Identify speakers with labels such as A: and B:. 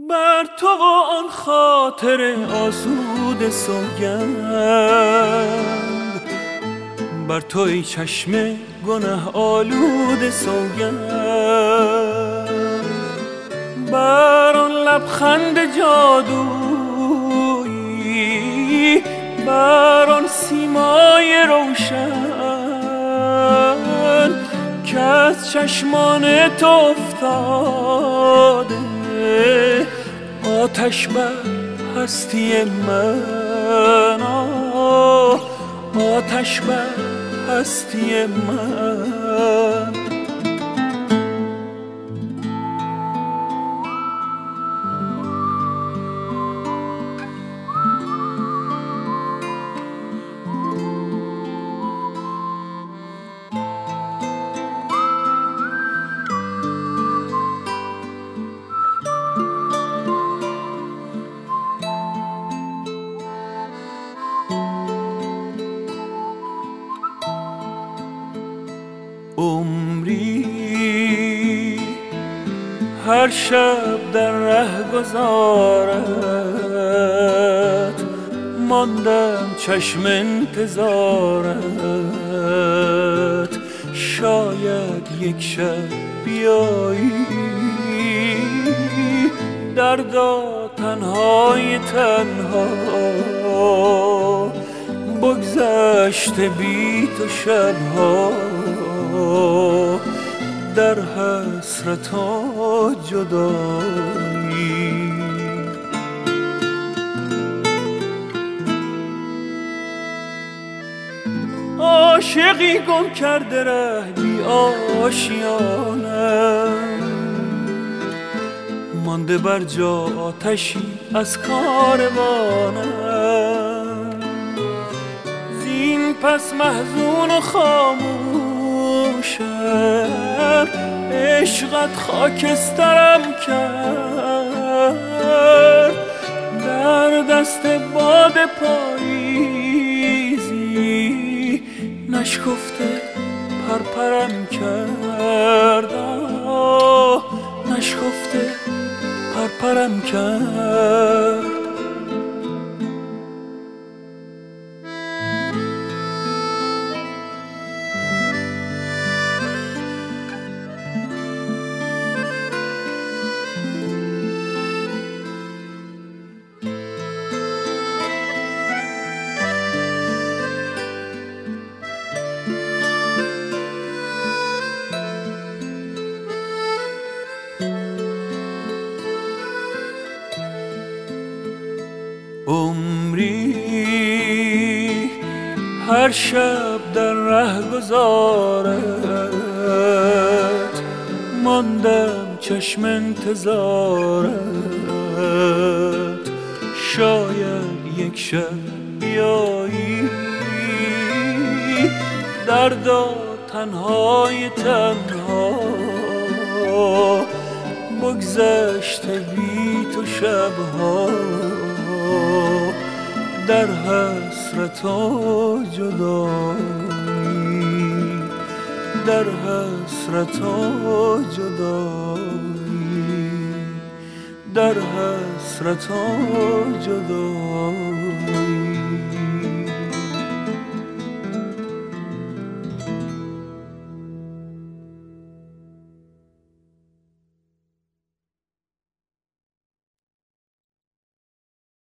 A: بر تو و آن خاطر آسوده سوگند، بر تو ای چشم گناه آلوده سوگند، بر آن لبخند جادویی، بر آن سیمای روشن که از چشمان تو افتاده آتش بر هستی من، آتش بر هستی من. عمری هر شب در رهگذارت ماندم چشم انتظارت، شاید یک شب بیایی دردا تنهای تنها، بگذشته بی تو شبها در حسرت و جدایی. عاشقی گم کرده ره بی آشیانم، مانده بر جا آتشی از کاروانم، زین پس محزون و خاموشم، عشقت خاکسترم کرد، در دست باد پاییزی نشکفته پرپرم کرد، نشکفته پرپرم کرد. عمری هر شب در رهگذارت ماندم چشم انتظارت، شاید یک شب بیایی دردا تنهای تنها، بگذشته بی تو شبها در حسرت و جدایی، در حسرت و جدایی، در حسرت و جدایی.